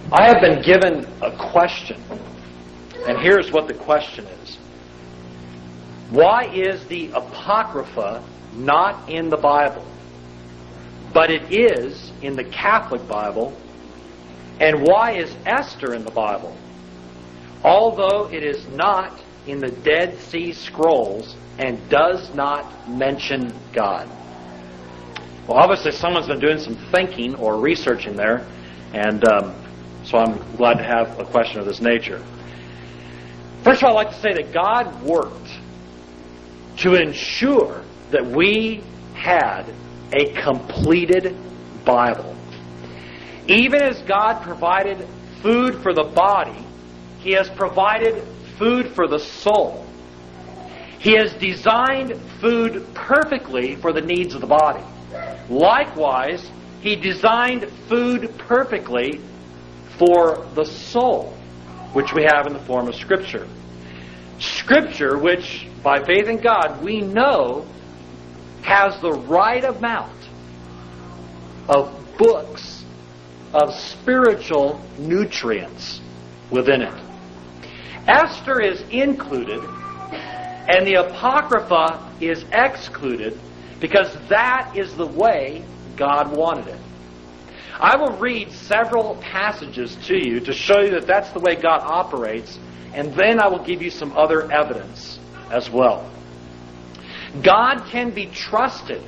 I have been given a question, and here's what the question is. Why is the Apocrypha not in the Bible, but it is in the Catholic Bible? And why is Esther in the Bible, although it is not in the Dead Sea Scrolls and does not mention God? Well, obviously someone's been doing some thinking or researching there, and so I'm glad to have a question of this nature. First of all, I'd like to say that God worked to ensure that we had a completed Bible. Even as God provided food for the body, He has provided food for the soul. He has designed food perfectly for the needs of the body. Likewise, He designed food perfectly for the soul, which we have in the form of Scripture. Scripture, which by faith in God we know has the right amount of books, of spiritual nutrients within it. Esther is included, and the Apocrypha is excluded, because that is the way God wanted it. I will read several passages to you to show you that that's the way God operates, and then I will give you some other evidence as well. God can be trusted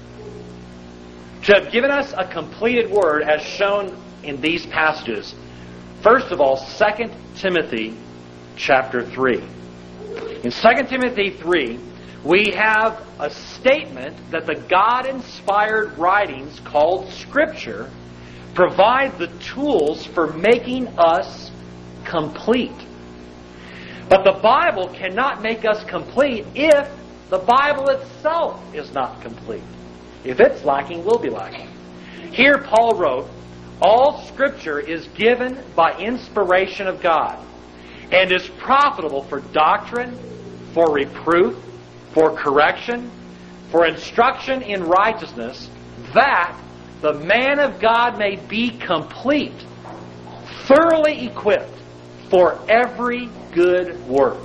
to have given us a completed Word as shown in these passages. First of all, 2 Timothy chapter 3. In 2 Timothy 3, we have a statement that the God-inspired writings called Scripture provide the tools for making us complete. But the Bible cannot make us complete if the Bible itself is not complete. If it's lacking, we'll be lacking. Here Paul wrote, "All Scripture is given by inspiration of God, and is profitable for doctrine, for reproof, for correction, for instruction in righteousness, that the man of God may be complete, thoroughly equipped for every good work."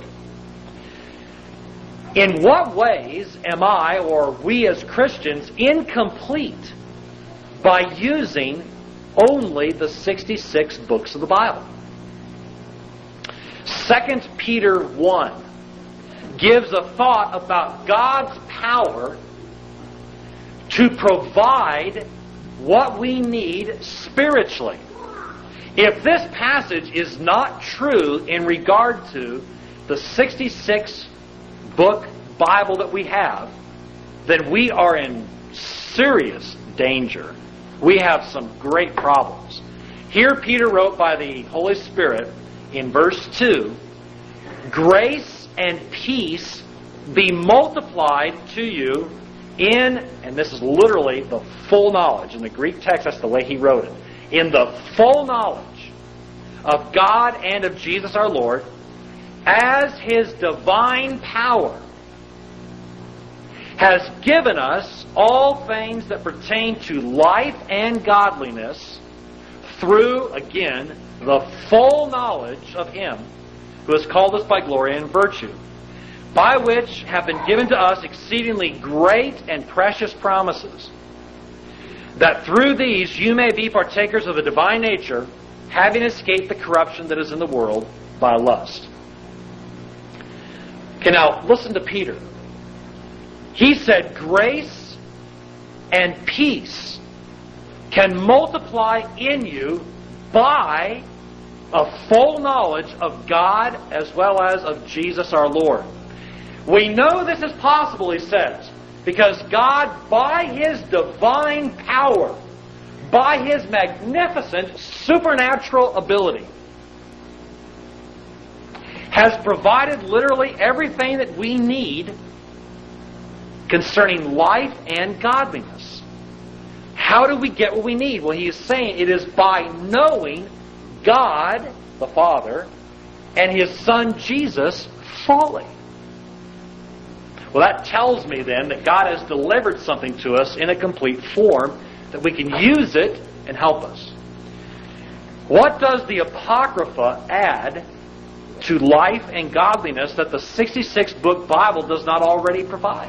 In what ways am I, or we as Christians, incomplete by using only the 66 books of the Bible? 2 Peter 1 gives a thought about God's power to provide what we need spiritually. If this passage is not true in regard to the 66 book Bible that we have, then we are in serious danger. We have some great problems. Here Peter wrote by the Holy Spirit in verse 2, "Grace and peace be multiplied to you in," and this is literally the full knowledge. In the Greek text, that's the way he wrote it. "In the full knowledge of God and of Jesus our Lord, as His divine power has given us all things that pertain to life and godliness, through," again, "the full knowledge of Him who has called us by glory and virtue, by which have been given to us exceedingly great and precious promises, that through these you may be partakers of the divine nature, having escaped the corruption that is in the world by lust." Okay, now listen to Peter. He said grace and peace can multiply in you by a full knowledge of God as well as of Jesus our Lord. We know this is possible, he says, because God, by His divine power, by His magnificent supernatural ability, has provided literally everything that we need concerning life and godliness. How do we get what we need? Well, he is saying it is by knowing God, the Father, and His Son Jesus fully. Well, that tells me then that God has delivered something to us in a complete form, that we can use it and help us. What does the Apocrypha add to life and godliness that the 66-book Bible does not already provide?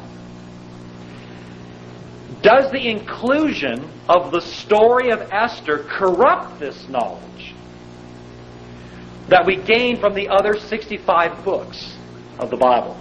Does the inclusion of the story of Esther corrupt this knowledge that we gain from the other 65 books of the Bible?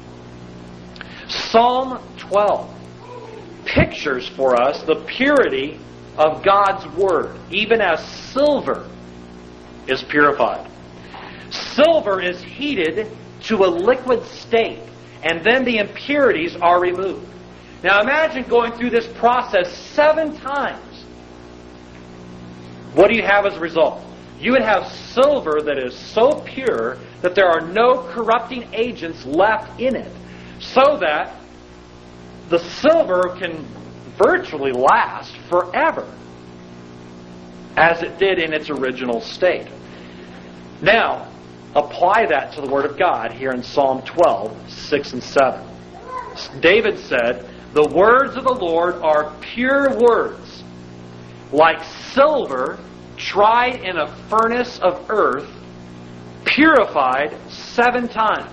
Psalm 12 pictures for us the purity of God's Word, even as silver is purified. Silver is heated to a liquid state, and then the impurities are removed. Now imagine going through this process 7 times. What do you have as a result? You would have silver that is so pure that there are no corrupting agents left in it, so that the silver can virtually last forever, as it did in its original state. Now, apply that to the Word of God here in Psalm 12, 6 and 7. David said, "The words of the Lord are pure words, like silver tried in a furnace of earth, purified 7 times.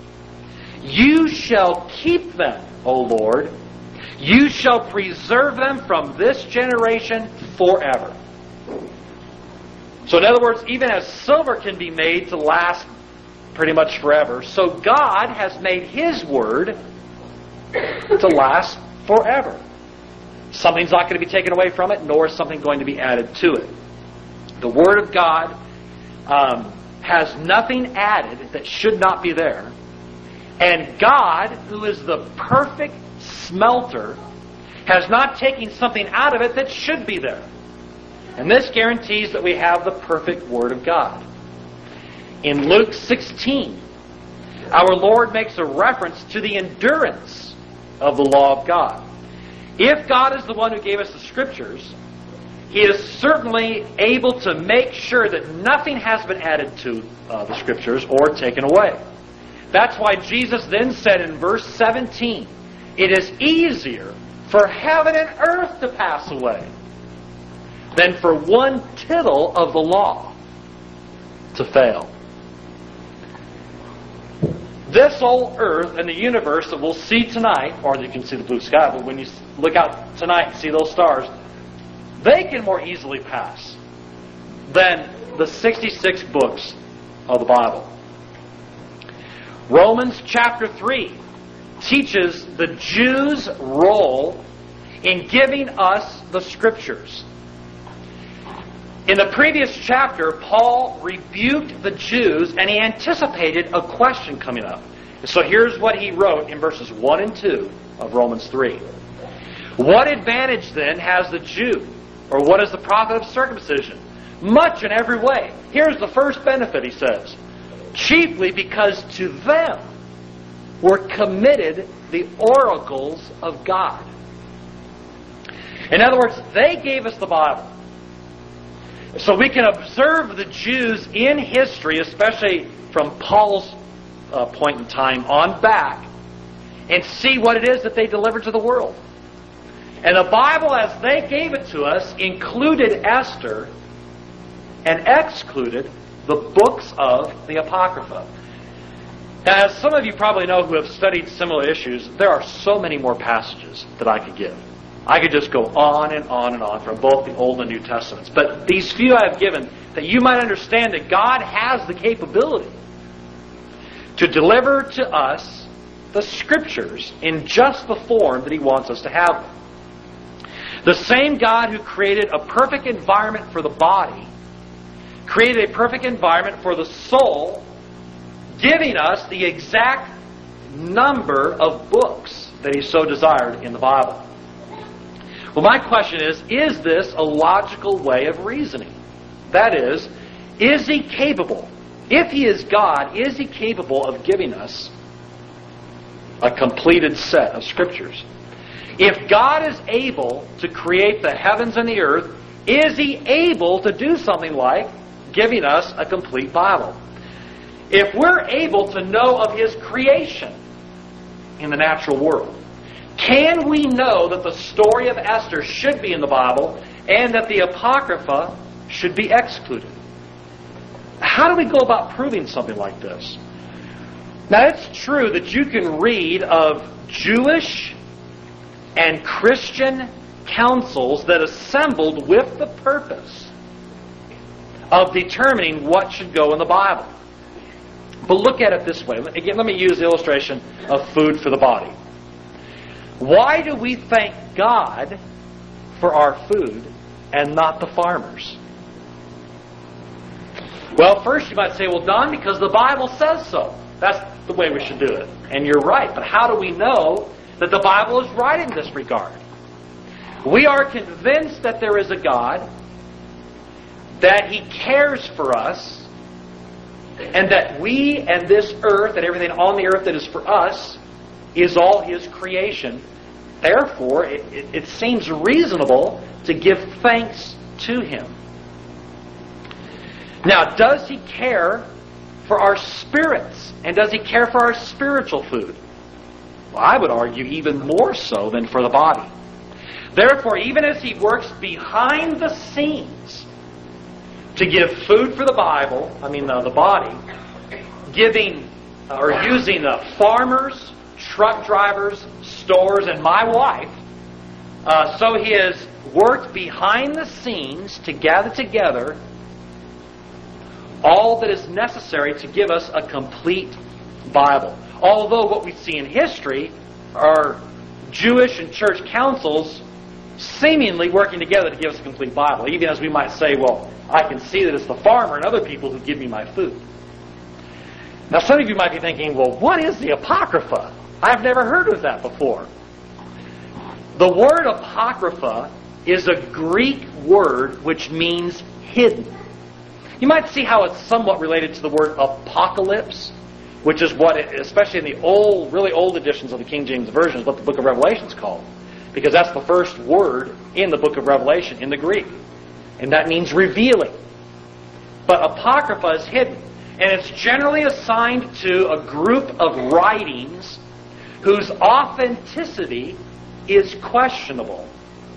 You shall keep them, O Lord. You shall preserve them from this generation forever." So in other words, even as silver can be made to last pretty much forever, so God has made His Word to last forever. Something's not going to be taken away from it, nor is something going to be added to it. The Word of God has nothing added that should not be there. And God, who is the perfect smelter, has not taken something out of it that should be there. And this guarantees that we have the perfect Word of God. In Luke 16, our Lord makes a reference to the endurance of the law of God. If God is the one who gave us the Scriptures, He is certainly able to make sure that nothing has been added to the Scriptures or taken away. That's why Jesus then said in verse 17, "It is easier for heaven and earth to pass away than for one tittle of the law to fail." This whole earth and the universe that we'll see tonight, or you can see the blue sky, but when you look out tonight and see those stars, they can more easily pass than the 66 books of the Bible. Romans chapter 3 teaches the Jews' role in giving us the Scriptures. In the previous chapter, Paul rebuked the Jews and he anticipated a question coming up. So here's what he wrote in verses 1 and 2 of Romans 3. "What advantage then has the Jew? Or what is the profit of circumcision? Much in every way. Here's the first benefit," he says. "Chiefly because to them were committed the oracles of God." In other words, they gave us the Bible. So we can observe the Jews in history, especially from Paul's point in time on back, and see what it is that they delivered to the world. And the Bible, as they gave it to us, included Esther and excluded the books of the Apocrypha. Now, as some of you probably know who have studied similar issues, there are so many more passages that I could give. I could just go on and on and on from both the Old and New Testaments. But these few I have given, that you might understand that God has the capability to deliver to us the Scriptures in just the form that He wants us to have them. The same God who created a perfect environment for the body created a perfect environment for the soul, giving us the exact number of books that He so desired in the Bible. Well, my question is this a logical way of reasoning? That is He capable? If He is God, is He capable of giving us a completed set of Scriptures? If God is able to create the heavens and the earth, is He able to do something like giving us a complete Bible? If we're able to know of His creation in the natural world, can we know that the story of Esther should be in the Bible and that the Apocrypha should be excluded. How do we go about proving something like this? Now, it's true that you can read of Jewish and Christian councils that assembled with the purpose of determining what should go in the Bible. But look at it this way. Again, let me use the illustration of food for the body. Why do we thank God for our food and not the farmers? Well, first you might say, well, Don, because the Bible says so. That's the way we should do it. And you're right. But how do we know that the Bible is right in this regard? We are convinced that there is a God, that He cares for us, and that we and this earth and everything on the earth that is for us is all His creation. Therefore, it seems reasonable to give thanks to Him. Now, does He care for our spirits? And does He care for our spiritual food? Well, I would argue even more so than for the body. Therefore, even as He works behind the scenes to give food for the body, giving or using farmers, truck drivers, stores, and my wife, so He has worked behind the scenes to gather together all that is necessary to give us a complete Bible. Although what we see in history are Jewish and church councils seemingly working together to give us a complete Bible. Even as we might say, well, I can see that it's the farmer and other people who give me my food. Now some of you might be thinking, well, what is the Apocrypha? I've never heard of that before. The word Apocrypha is a Greek word which means hidden. You might see how it's somewhat related to the word apocalypse, which is what, especially in the old, really old editions of the King James Version, is what the book of Revelation is called. Because that's the first word in the book of Revelation in the Greek. And that means revealing. But Apocrypha is hidden. And it's generally assigned to a group of writings whose authenticity is questionable.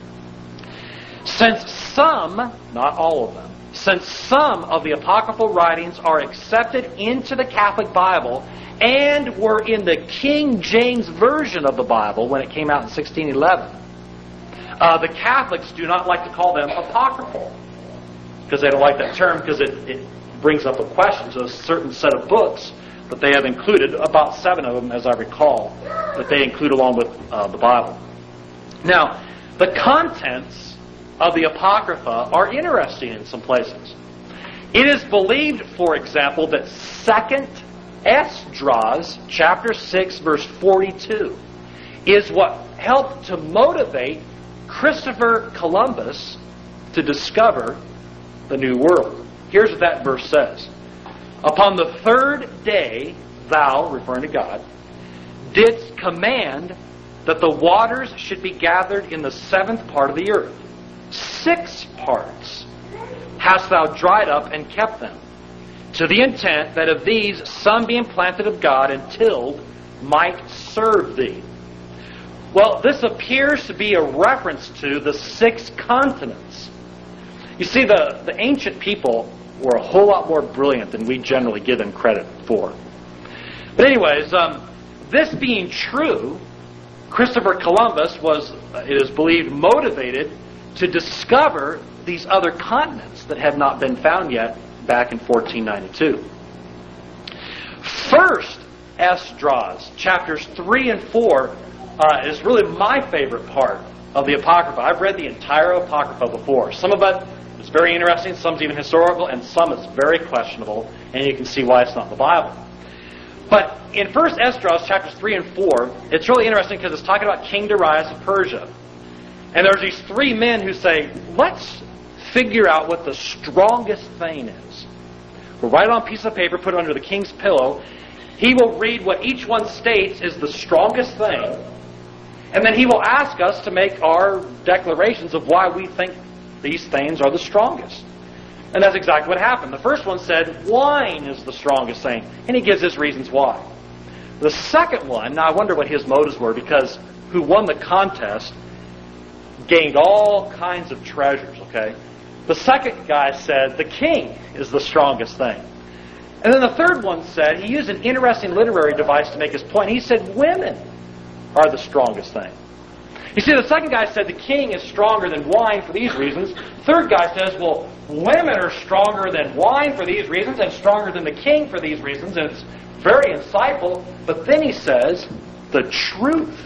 Since some, not all of them, since some of the apocryphal writings are accepted into the Catholic Bible and were in the King James Version of the Bible when it came out in 1611, the Catholics do not like to call them apocryphal because they don't like that term because it brings up a question to a certain set of books that they have included, about 7 of them as I recall, that they include along with the Bible. Now, the contents of the Apocrypha are interesting in some places. It is believed, for example, that 2nd Esdras, chapter 6, verse 42, is what helped to motivate Christopher Columbus to discover the New World. Here's what that verse says. Upon the 3rd day, thou, referring to God, didst command that the waters should be gathered in the 7th part of the earth. 6 parts hast thou dried up and kept them, to the intent that of these some being planted of God and tilled might serve thee. Well, this appears to be a reference to the 6 continents. You see, the ancient people were a whole lot more brilliant than we generally give them credit for. But anyways, this being true, Christopher Columbus was, it is believed, motivated to discover these other continents that had not been found yet back in 1492. First Esdras, chapters 3 and 4, is really my favorite part of the Apocrypha. I've read the entire Apocrypha before. Some of it is very interesting, some is even historical, and some is very questionable, and you can see why it's not in the Bible. But in First Esdras, chapters 3 and 4, it's really interesting because it's talking about King Darius of Persia. And there's these 3 men who say, let's figure out what the strongest thing is. We'll write it on a piece of paper, put it under the king's pillow. He will read what each one states is the strongest thing. And then he will ask us to make our declarations of why we think these things are the strongest. And that's exactly what happened. The first one said, wine is the strongest thing. And he gives his reasons why. The second one, now I wonder what his motives were, because who won the contest gained all kinds of treasures, okay? The second guy said the king is the strongest thing. And then the third one said, he used an interesting literary device to make his point. He said women are the strongest thing. You see, the second guy said the king is stronger than wine for these reasons. The third guy says, well, women are stronger than wine for these reasons and stronger than the king for these reasons. And it's very insightful. But then he says, the truth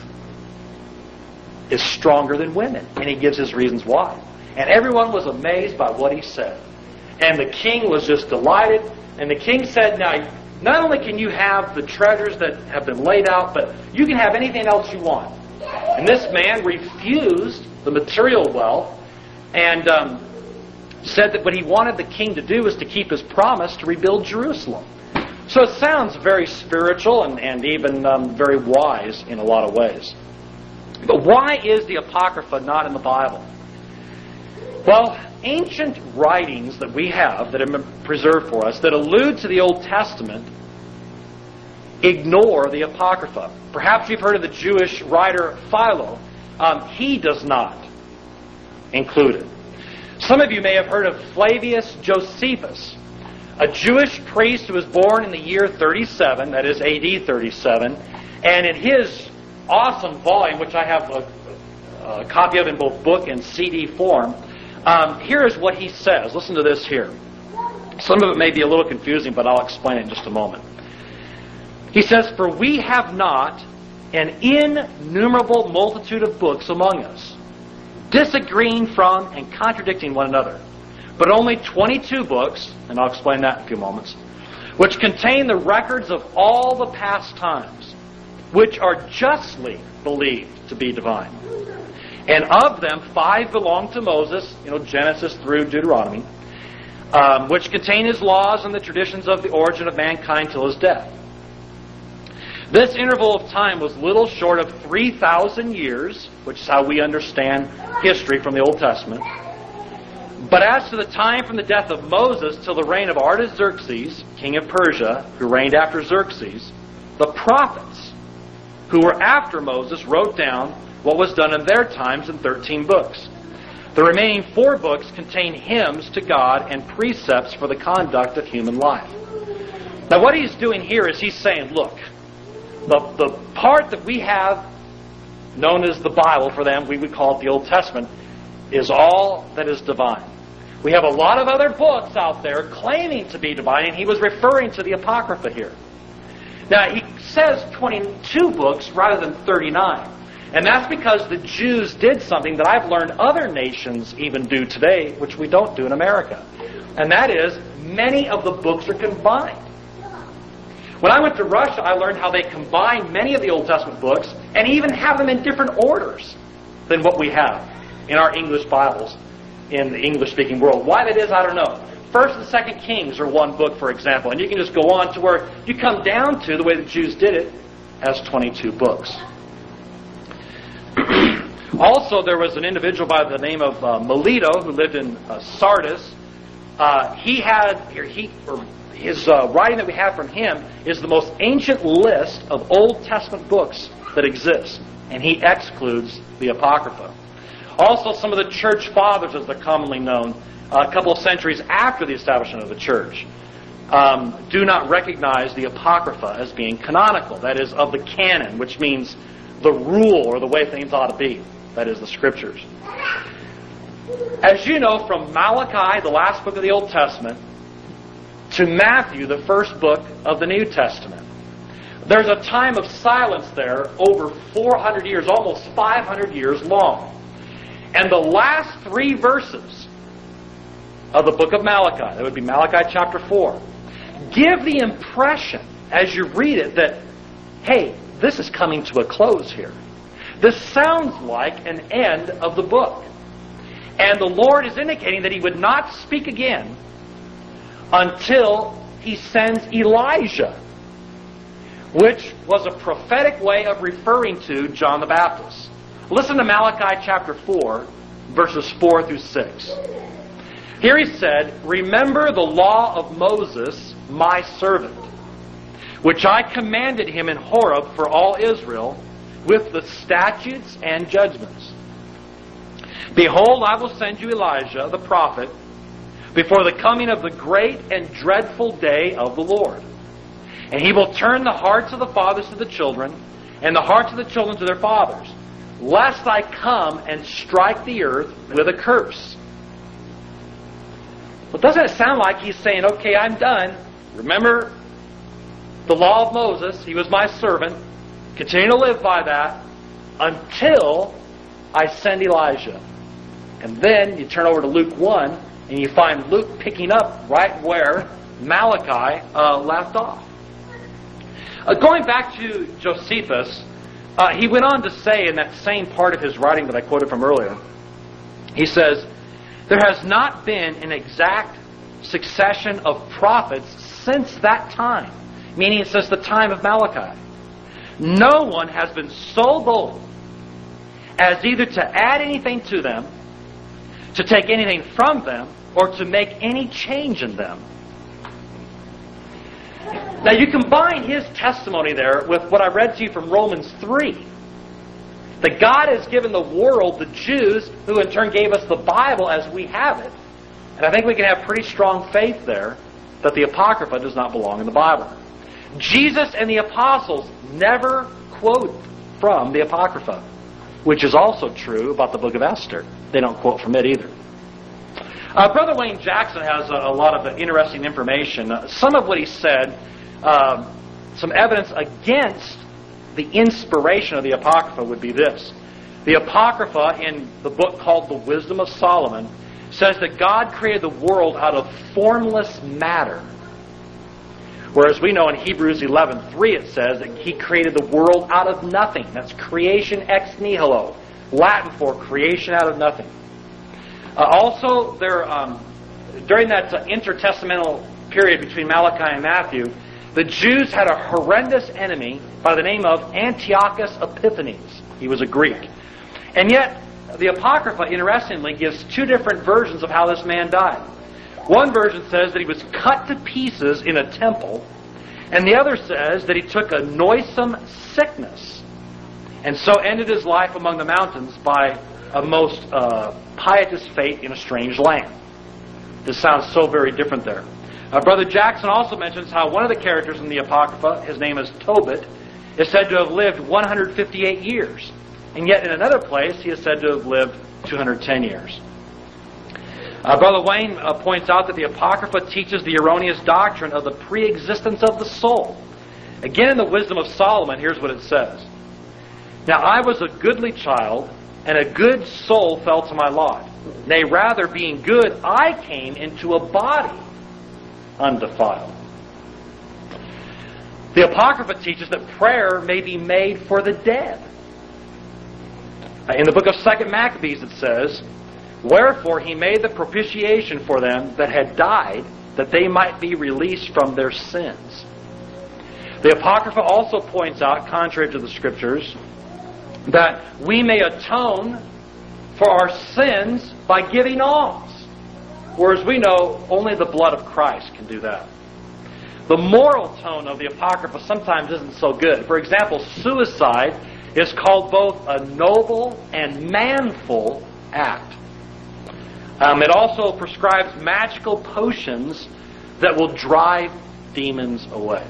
is stronger than women. And he gives his reasons why. And everyone was amazed by what he said. And the king was just delighted. And the king said, now, not only can you have the treasures that have been laid out, but you can have anything else you want. And this man refused the material wealth and said that what he wanted the king to do was to keep his promise to rebuild Jerusalem. So it sounds very spiritual and even very wise in a lot of ways. But why is the Apocrypha not in the Bible? Well, ancient writings that we have that have been preserved for us that allude to the Old Testament ignore the Apocrypha. Perhaps you've heard of the Jewish writer Philo. He does not include it. Some of you may have heard of Flavius Josephus, a Jewish priest who was born in the year 37, that is AD 37, and in his awesome volume, which I have a copy of in both book and CD form, here is what he says. Listen to this here. Some of it may be a little confusing, but I'll explain it in just a moment. He says, "For we have not an innumerable multitude of books among us, disagreeing from and contradicting one another, but only 22 books," and I'll explain that in a few moments, "which contain the records of all the past times, which are justly believed to be divine. And of them 5 belong to Moses," Genesis through Deuteronomy, "which contain his laws and the traditions of the origin of mankind till his death. This interval of time was little short of 3,000 years, which is how we understand history from the Old Testament. But as to the time from the death of Moses till the reign of Artaxerxes, king of Persia, who reigned after Xerxes, the prophets who were after Moses wrote down what was done in their times in 13 books. The remaining 4 books contain hymns to God and precepts for the conduct of human life." Now what he's doing here is he's saying, look, the part that we have known as the Bible for them, we would call it the Old Testament, is all that is divine. We have a lot of other books out there claiming to be divine, and he was referring to the Apocrypha here. Now he says 22 books rather than 39. And that's because the Jews did something that I've learned other nations even do today, which we don't do in America. And that is, many of the books are combined. When I went to Russia, I learned how they combined many of the Old Testament books and even have them in different orders than what we have in our English Bibles in the English-speaking world. Why that is, I don't know. 1st and 2nd Kings are one book, for example, and you can just go on to where you come down to the way the Jews did it as 22 books. Also, there was an individual by the name of Melito who lived in Sardis. His writing that we have from him is the most ancient list of Old Testament books that exist, and he excludes the Apocrypha. Also, some of the church fathers, as they're commonly known, a couple of centuries after the establishment of the church, do not recognize the Apocrypha as being canonical, that is, of the canon, which means the rule or the way things ought to be, that is, the Scriptures. As you know, from Malachi, the last book of the Old Testament, to Matthew, the first book of the New Testament, there's a time of silence there over 400 years, almost 500 years long. And the last 3 verses of the book of Malachi, that would be Malachi chapter 4, give the impression, as you read it, that, hey, this is coming to a close here. This sounds like an end of the book. And the Lord is indicating that He would not speak again until He sends Elijah, which was a prophetic way of referring to John the Baptist. Listen to Malachi chapter 4, verses 4 through 6. Here he said, "Remember the law of Moses, my servant, which I commanded him in Horeb for all Israel, with the statutes and judgments. Behold, I will send you Elijah the prophet before the coming of the great and dreadful day of the Lord. And He will turn the hearts of the fathers to the children, and the hearts of the children to their fathers, lest I come and strike the earth with a curse. Well, doesn't it sound like He's saying, okay, I'm done. Remember the law of Moses. He was my servant. Continue to live by that until I send Elijah. And then you turn over to Luke 1, and you find Luke picking up right where Malachi left off. Going back to Josephus, he went on to say in that same part of his writing that I quoted from earlier, he says, there has not been an exact succession of prophets since that time, meaning since the time of Malachi. No one has been so bold as either to add anything to them, to take anything from them, or to make any change in them. Now you combine his testimony there with what I read to you from Romans 3. That God has given the world the Jews, who in turn gave us the Bible as we have it. And I think we can have pretty strong faith there that the Apocrypha does not belong in the Bible. Jesus and the apostles never quote from the Apocrypha, which is also true about the book of Esther. They don't quote from it either. Brother Wayne Jackson has a lot of interesting information. Some of what he said, some evidence against the inspiration of the Apocrypha would be this. The Apocrypha, in the book called The Wisdom of Solomon, says that God created the world out of formless matter. Whereas we know in Hebrews 11:3 it says that He created the world out of nothing. That's creation ex nihilo, Latin for creation out of nothing. Also, during that intertestamental period between Malachi and Matthew, the Jews had a horrendous enemy by the name of Antiochus Epiphanes. He was a Greek. And yet, the Apocrypha, interestingly, gives two different versions of how this man died. One version says that he was cut to pieces in a temple, and the other says that he took a noisome sickness, and so ended his life among the mountains by a most pietous fate in a strange land. This sounds so very different there. Brother Jackson also mentions how one of the characters in the Apocrypha, his name is Tobit, is said to have lived 158 years. And yet in another place, he is said to have lived 210 years. Brother Wayne points out that the Apocrypha teaches the erroneous doctrine of the pre-existence of the soul. Again, in the Wisdom of Solomon, here's what it says. Now I was a goodly child, and a good soul fell to my lot. Nay, rather, being good, I came into a body undefiled. The Apocrypha teaches that prayer may be made for the dead. In the book of 2 Maccabees it says, wherefore he made the propitiation for them that had died, that they might be released from their sins. The Apocrypha also points out, contrary to the Scriptures, that we may atone for our sins by giving alms. Whereas we know only the blood of Christ can do that. The moral tone of the Apocrypha sometimes isn't so good. For example, suicide is called both a noble and manful act. It also prescribes magical potions that will drive demons away.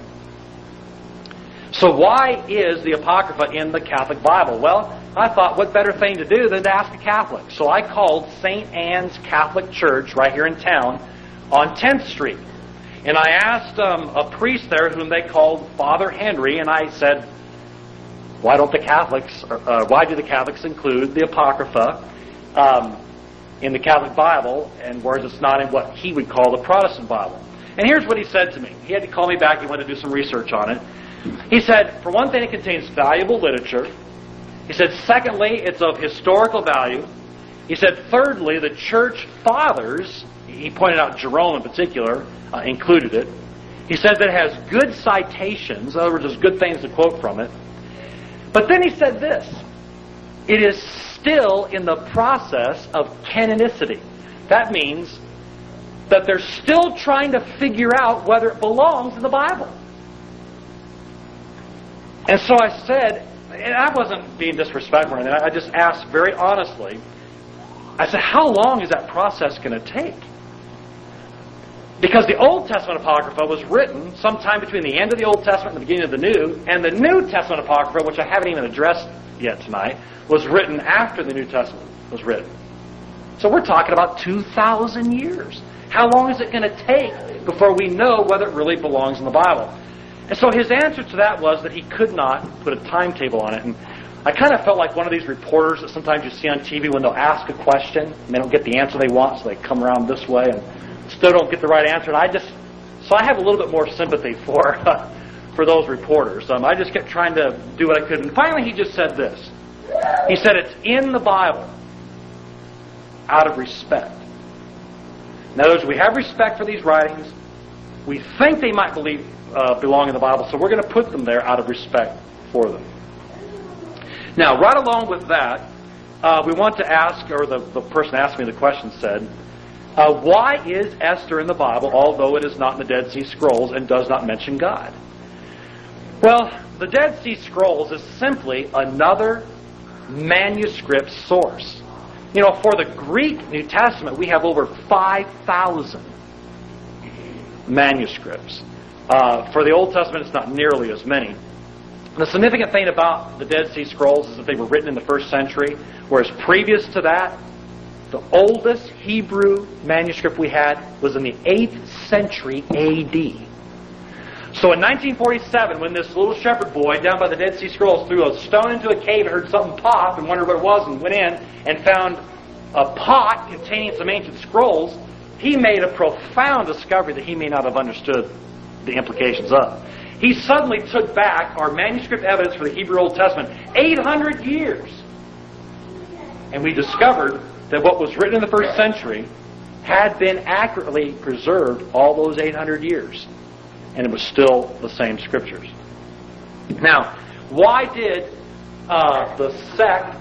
So why is the Apocrypha in the Catholic Bible? Well, I thought what better thing to do than to ask a Catholic. So I called St. Anne's Catholic Church right here in town on 10th Street. And I asked a priest there whom they called Father Henry, and I said, why do the Catholics include the Apocrypha in the Catholic Bible, and whereas it's not in what he would call the Protestant Bible? And here's what he said to me. He had to call me back. He wanted to do some research on it. He said, for one thing, it contains valuable literature. He said, secondly, it's of historical value. He said, thirdly, the church fathers, he pointed out Jerome in particular, included it. He said that it has good citations. In other words, there's good things to quote from it. But then he said this, it is still in the process of canonicity. That means that they're still trying to figure out whether it belongs in the Bible. And so I said, and I wasn't being disrespectful, and I just asked very honestly, I said, how long is that process going to take? Because the Old Testament Apocrypha was written sometime between the end of the Old Testament and the beginning of the New, and the New Testament Apocrypha, which I haven't even addressed yet tonight, was written after the New Testament was written. So we're talking about 2,000 years. How long is it going to take before we know whether it really belongs in the Bible? And so his answer to that was that he could not put a timetable on it. And I kind of felt like one of these reporters that sometimes you see on TV when they'll ask a question and they don't get the answer they want, so they come around this way and still don't get the right answer. And so I have a little bit more sympathy for those reporters. I just kept trying to do what I could. And finally he just said this. He said, it's in the Bible out of respect. In other words, we have respect for these writings. We think they might belong in the Bible, so we're going to put them there out of respect for them. Now, right along with that, we want to ask, or the person asking me the question said, why is Esther in the Bible, although it is not in the Dead Sea Scrolls and does not mention God? Well, the Dead Sea Scrolls is simply another manuscript source. You know, for the Greek New Testament, we have over 5,000 manuscripts. For the Old Testament, it's not nearly as many. The significant thing about the Dead Sea Scrolls is that they were written in the 1st century, whereas previous to that, the oldest Hebrew manuscript we had was in the 8th century A.D. So in 1947, when this little shepherd boy down by the Dead Sea Scrolls threw a stone into a cave and heard something pop and wondered what it was and went in and found a pot containing some ancient scrolls, he made a profound discovery that he may not have understood the implications of. He suddenly took back our manuscript evidence for the Hebrew Old Testament 800 years. And we discovered that what was written in the 1st century had been accurately preserved all those 800 years. And it was still the same scriptures. Now, why did the sect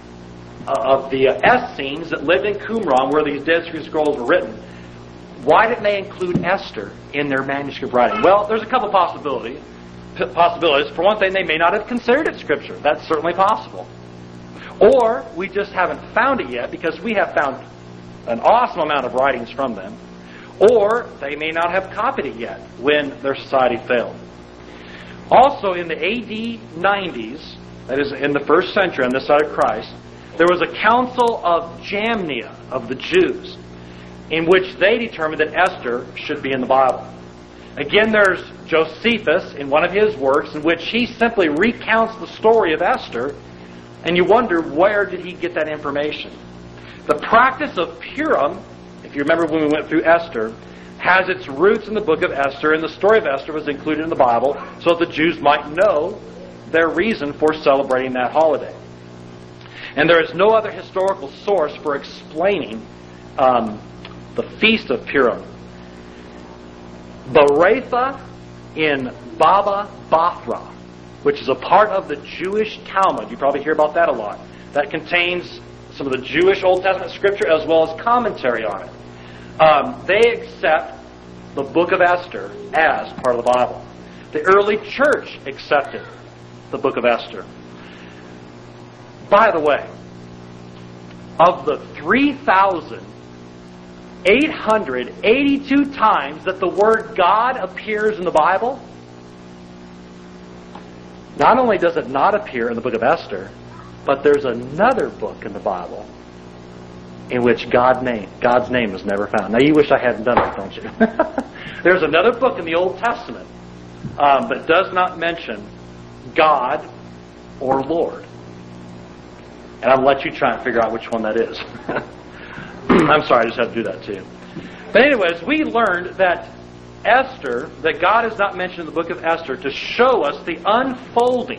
of the Essenes that lived in Qumran, where these Dead Sea Scrolls were written, why didn't they include Esther in their manuscript writing? Well, there's a couple possibilities. For one thing, they may not have considered it Scripture. That's certainly possible. Or we just haven't found it yet because we have found an awesome amount of writings from them. Or they may not have copied it yet when their society failed. Also, in the AD 90s, that is in the 1st century on this side of Christ, there was a council of Jamnia, of the Jews, in which they determined that Esther should be in the Bible. Again, there's Josephus in one of his works in which he simply recounts the story of Esther, and you wonder, where did he get that information? The practice of Purim, if you remember when we went through Esther, has its roots in the book of Esther, and the story of Esther was included in the Bible so that the Jews might know their reason for celebrating that holiday. And there is no other historical source for explaining the Feast of Purim. Beretha in Baba Bathra, which is a part of the Jewish Talmud. You probably hear about that a lot. That contains some of the Jewish Old Testament scripture as well as commentary on it. They accept the book of Esther as part of the Bible. The early church accepted the book of Esther. By the way, of the 3,882 times that the word God appears in the Bible, not only does it not appear in the book of Esther, but there's another book in the Bible in which God's name is never found. Now, you wish I hadn't done that, don't you? There's another book in the Old Testament that does not mention God or Lord. And I'll let you try and figure out which one that is. I'm sorry, I just had to do that to you. But anyways, we learned that Esther, that God is not mentioned in the book of Esther to show us the unfolding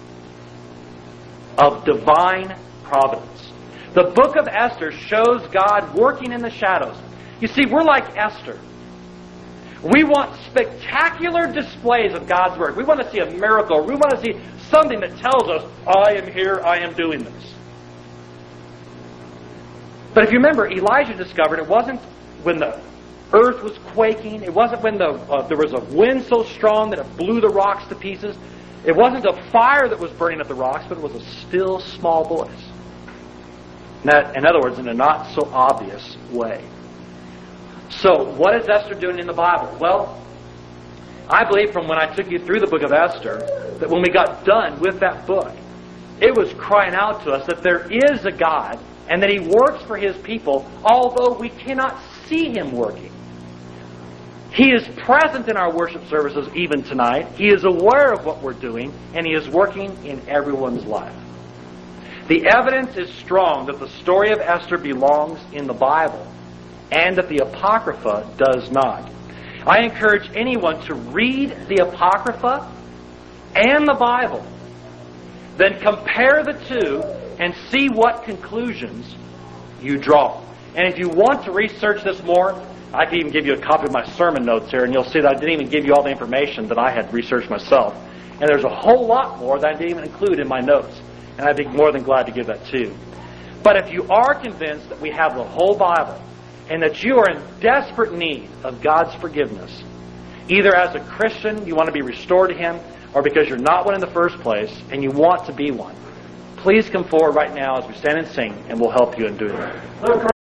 of divine providence. The book of Esther shows God working in the shadows. You see, we're like Esther. We want spectacular displays of God's work. We want to see a miracle. We want to see something that tells us, I am here, I am doing this. But if you remember, Elijah discovered it wasn't when the earth was quaking. It wasn't when there was a wind so strong that it blew the rocks to pieces. It wasn't a fire that was burning up the rocks, but it was a still, small voice. In other words, in a not so obvious way. So, what is Esther doing in the Bible? Well, I believe from when I took you through the book of Esther, that when we got done with that book, it was crying out to us that there is a God and that He works for His people, although we cannot see Him working. He is present in our worship services even tonight. He is aware of what we're doing, and He is working in everyone's life. The evidence is strong that the story of Esther belongs in the Bible, and that the Apocrypha does not. I encourage anyone to read the Apocrypha and the Bible, then compare the two and see what conclusions you draw. And if you want to research this more, I can even give you a copy of my sermon notes here, and you'll see that I didn't even give you all the information that I had researched myself. And there's a whole lot more that I didn't even include in my notes, and I'd be more than glad to give that to you. But if you are convinced that we have the whole Bible, and that you are in desperate need of God's forgiveness, either as a Christian, you want to be restored to Him, or because you're not one in the first place, and you want to be one, please come forward right now as we stand and sing, and we'll help you in doing that.